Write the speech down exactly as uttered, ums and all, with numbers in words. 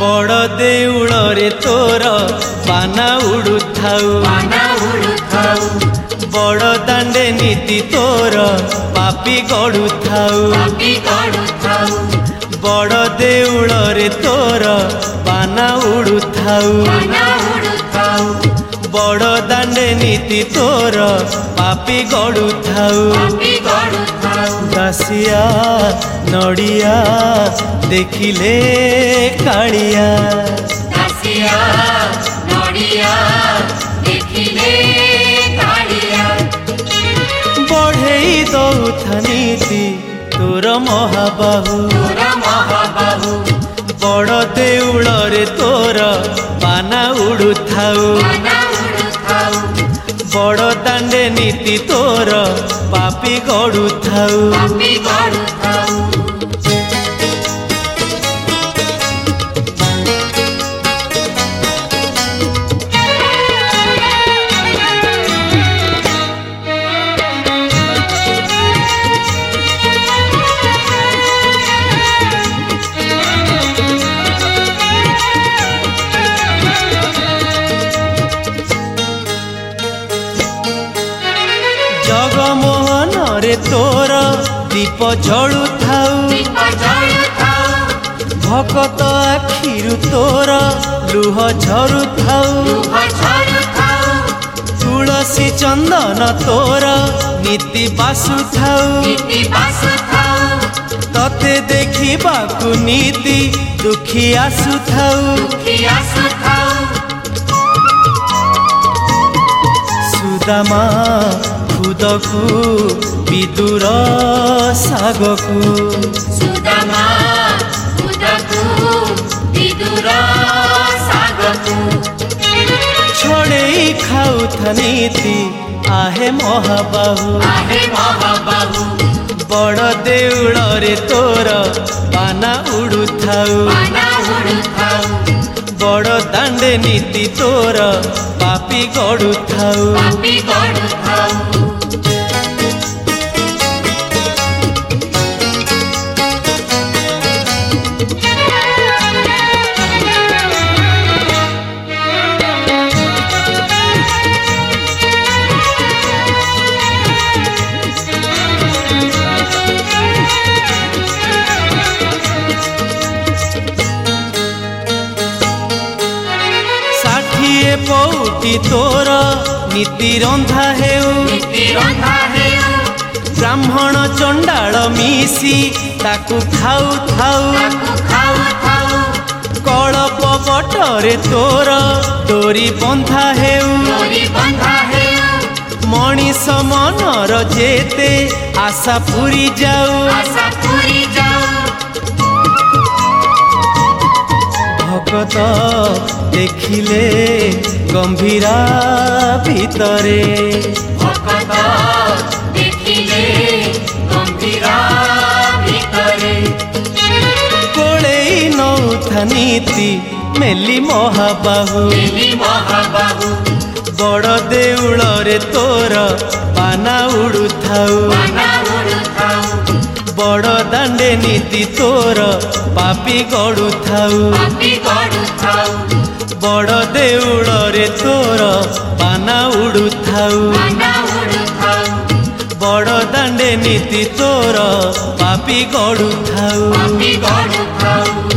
बड़ देउल रे तोर बाना उड़ुथाउ बड़ दांडे नीति तोर पापी गड़ुथाउ बड़ देउल रे तोर बाना उड़ुथाउ बड़ दांडे नीति तोर पापी गड़ुथाउ दासिया नड़िया देखिले कालिया दासिया नड़िया देखिले कालिया बढ़ेई दौथा नीति तोर महाबाहु बड़ देउल रे तोर बाना उड़ुथाउ बड़ दांडे नीति तोर पापी गड़ुथाउ जगमोहन रे तोर दीप जलुथाउ भकत आखिरु तोर लुह झरुथाउ तुलसी चंदन तोर नीति बासुथाउ तते देखिबाकु नीति दुखी आसुथाउ सुदामा खुदकु विदुर सागकु सुदामा खुदकु विदुर सागकु छोड़े खाउथा नीति आहे महाबाहु आहे महाबाहु बड़ देउल रे तोर बाना उड़ुथाउ बाना उड़ुथाउ बड़ दांडे नीति तोर पापी गड़ुथाउ पापी गड़ुथाउ षाठिए पौटी तोर नीति रंधा हेउ ब्राह्मण चंडाल मिसी ताकु खाउ थाउ कलप बटरे तोर डोरी बंधा हेउ मनीष मनर जेते आशा पूरी जाऊ भगत देखिले गंभीरा भीतरे भगत देखिले गंभीरा भीतरे कोले नौथा नीति मेली महाबाहु मेली महाबाहु बड़ देउल रे तोर बाना उड़ुथाउ बाना उड़ुथाउ बड़ दांडे नीति तोर पापी गड़ुथाउ पापी गड़ुथाउ बड़ देउल रे तोर बाना उड़ुथाउ बाना उड़ुथाउ बड़ दांडे नीति तोर पापी गड़ुथाउ पापी गड़ुथाउ।